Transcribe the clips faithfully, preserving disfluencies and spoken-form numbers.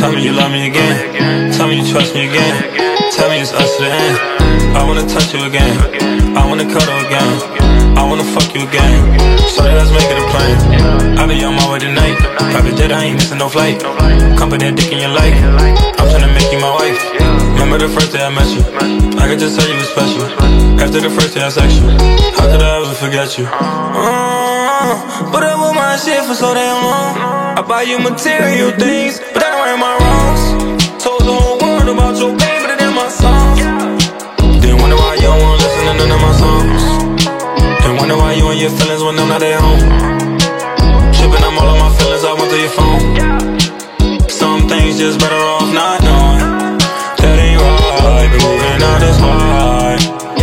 Tell me you love me again. Tell me you trust me again. Tell me it's us to the end. I wanna touch you again. I wanna cuddle again. I wanna fuck you again. Sorry, let's make it a plan. I be on my way tonight. Private jet, I ain't missing no flight. Come put that dick in your life. I'm tryna make you my wife. Remember the first day I met you? I could just tell you was special. After the first day I sex you, how could I ever forget you? Uh, put up with my shit for so damn long. I buy you material things, but that don't hurt my wrongs. Told the whole world about your baby, but it in my songs. Then wonder why you don't wanna listen to none of my songs. Then wonder why you and your feelings when I'm not at home. Tripping, I'm all of my feelings, I went through your phone. Some things just better off not knowing. That ain't right, but moving out is hard.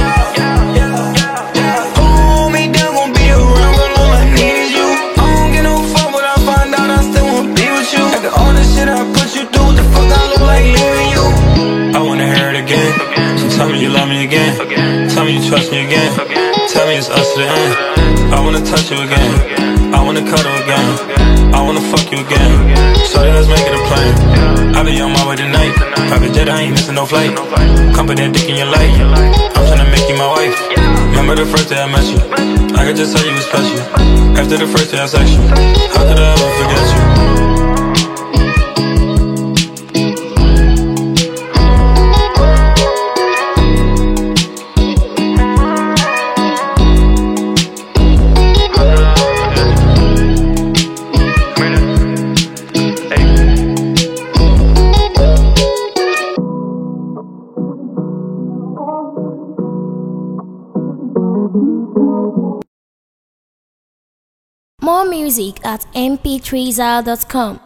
Hold me down, gon' be around, girl, all I need is you. I don't get no fuck, but I find out I still wanna be with you. After all the shit I put you through, what the fuck I look like leaving you? I wanna hear it again, so tell me you love me again. Tell me you trust me again. Tell me it's us to the end. I wanna touch you again. I wanna cuddle again. I wanna fuck you again. Sorry, let's make it a plan. I be on my way tonight. Private jet, I ain't missing no flight. Come put that dick in your life. I'm tryna make you my wife. Remember the first day I met you? I could just tell you was special. After the first day I sex you, how could I ever forget you? More music at m p three zal dot com.